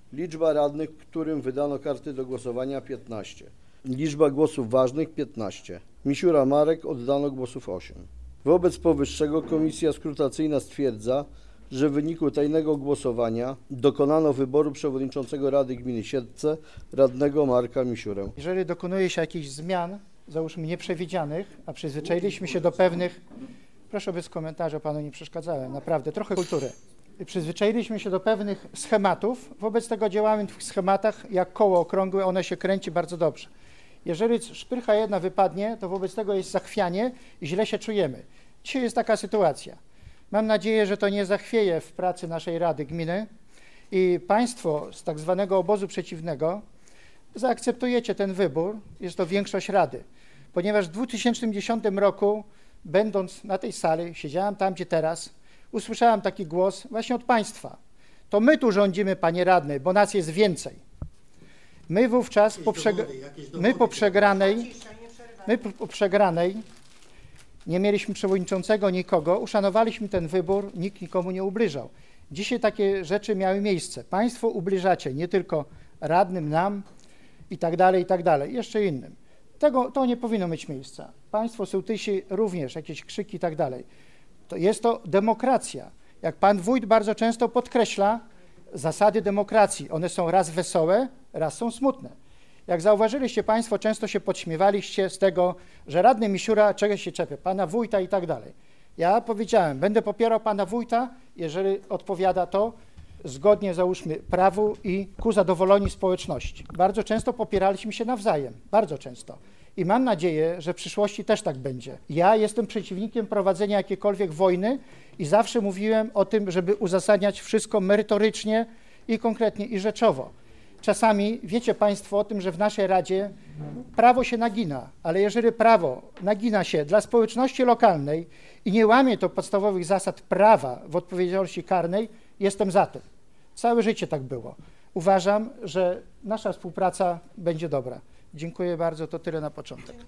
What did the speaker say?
Liczba radnych, którym wydano karty do głosowania 15. Liczba głosów ważnych 15. Misiura Marek, oddano głosów 8. Wobec powyższego komisja skrutacyjna stwierdza, że w wyniku tajnego głosowania dokonano wyboru przewodniczącego Rady Gminy Siedlce radnego Marka Misiurę. Jeżeli dokonuje się jakichś zmian, załóżmy nieprzewidzianych, a przyzwyczailiśmy się do pewnych, proszę bez komentarza, panu nie przeszkadzałem, naprawdę, trochę kultury. Przyzwyczailiśmy się do pewnych schematów, wobec tego działamy w tych schematach jak koło okrągłe, one się kręci bardzo dobrze. Jeżeli szprycha jedna wypadnie, to wobec tego jest zachwianie i źle się czujemy. Dzisiaj jest taka sytuacja. Mam nadzieję, że to nie zachwieje w pracy naszej Rady Gminy i państwo z tak zwanego obozu przeciwnego zaakceptujecie ten wybór, jest to większość Rady, ponieważ w 2010 roku, będąc na tej sali, siedziałem tam, gdzie teraz, usłyszałem taki głos właśnie od państwa. To my tu rządzimy, panie radny, bo nas jest więcej. My wówczas po przegranej nie mieliśmy przewodniczącego, nikogo, uszanowaliśmy ten wybór, nikt nikomu nie ubliżał. Dzisiaj takie rzeczy miały miejsce. Państwo ubliżacie nie tylko radnym, nam i tak dalej, jeszcze innym. To nie powinno mieć miejsca. Państwo sołtysi również, jakieś krzyki i tak dalej. Jest to demokracja. Jak pan wójt bardzo często podkreśla, zasady demokracji, one są raz wesołe, raz są smutne. Jak zauważyliście państwo, często się podśmiewaliście z tego, że radny Misiura czegoś się czepia, pana wójta i tak dalej. Ja powiedziałem, będę popierał pana wójta, jeżeli odpowiada to zgodnie, załóżmy, prawu i ku zadowoleniu społeczności. Bardzo często popieraliśmy się nawzajem, bardzo często. I mam nadzieję, że w przyszłości też tak będzie. Ja jestem przeciwnikiem prowadzenia jakiejkolwiek wojny i zawsze mówiłem o tym, żeby uzasadniać wszystko merytorycznie i konkretnie i rzeczowo. Czasami wiecie państwo o tym, że w naszej Radzie prawo się nagina, ale jeżeli prawo nagina się dla społeczności lokalnej i nie łamie to podstawowych zasad prawa w odpowiedzialności karnej, jestem za tym. Całe życie tak było. Uważam, że nasza współpraca będzie dobra. Dziękuję bardzo, to tyle na początek.